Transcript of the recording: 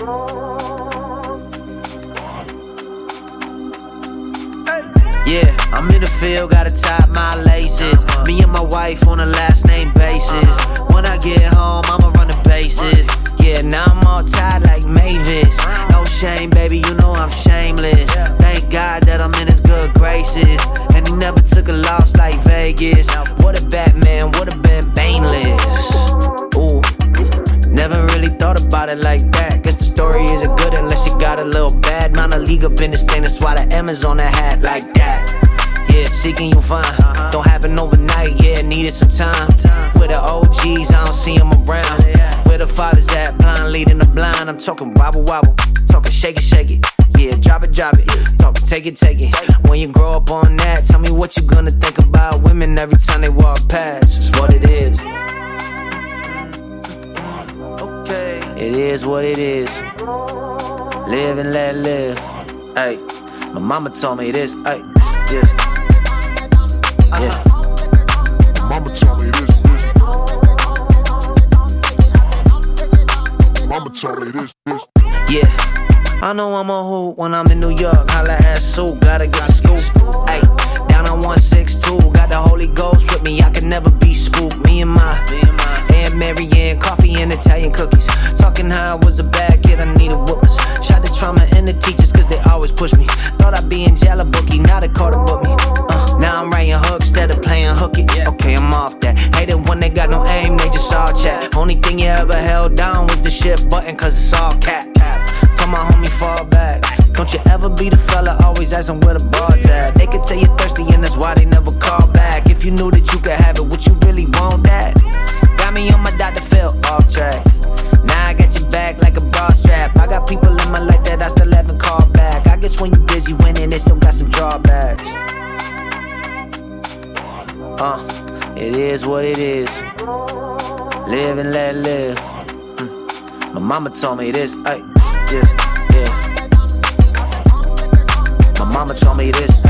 Yeah, I'm in the field, gotta tie my laces. Me and my wife on a last name basis. When I get home, I'ma run the bases. Yeah, now I'm all tied like Mavis. No shame, baby, you know I'm shameless. Thank God that I'm in his good graces. And he never took a loss like Vegas. What a Batman, would've been baneless. Ooh, never really thought about it like that. Guess the story isn't good unless you got a little bad. Mount a league up in this thing, that's why the M is on the hat like that. Yeah, seeking you fine. Don't happen overnight, yeah, needed some time. With the OGs, I don't see them around. Where the fathers at, blind leading the blind. I'm talking wobble wobble, talking shake it, shake it. Yeah, drop it, drop it. Talking take it, take it. When you grow up on that, tell me what you gonna think about women every time they walk past. It's what it is. Okay, it is what it is. Live and let live. Ay, my mama told me this. Ay, yeah. Yeah. Mama told me this. Mama told me this. Yeah, I know I'm a hoot when I'm in New York. Holla at Sue, gotta get the scoop. Ay, down on 162, got the Holy Ghost with me. I can never be spooked. Me and my Aunt Mary Ann, coffee and Italian cookies. Talking how I was a bad kid, I needed whoopers. Shot the trauma in the teachers, cause they always push me. Thought I'd be in jail a bookie, now they caught a book me. Now I'm writing hooks instead of playing hooky. Okay, I'm off that. Hate it when they got no aim, they just all chat. Only thing you ever held down was the shift button, cause it's all cap. Tell my homie fall back. Don't you ever be the fella always asking where the bar's at. They could tell you thirsty and that's why they never call back. If you knew that you could have it, would you really want that? Got me on my Dr. Phil off track. Now I got your back like a bra strap. I got people in my life that I still haven't called back. I guess when you busy winning, they still got some drawbacks. It is what it is. Live and let live. My mama told me this. Ay, yeah, yeah. My mama told me this.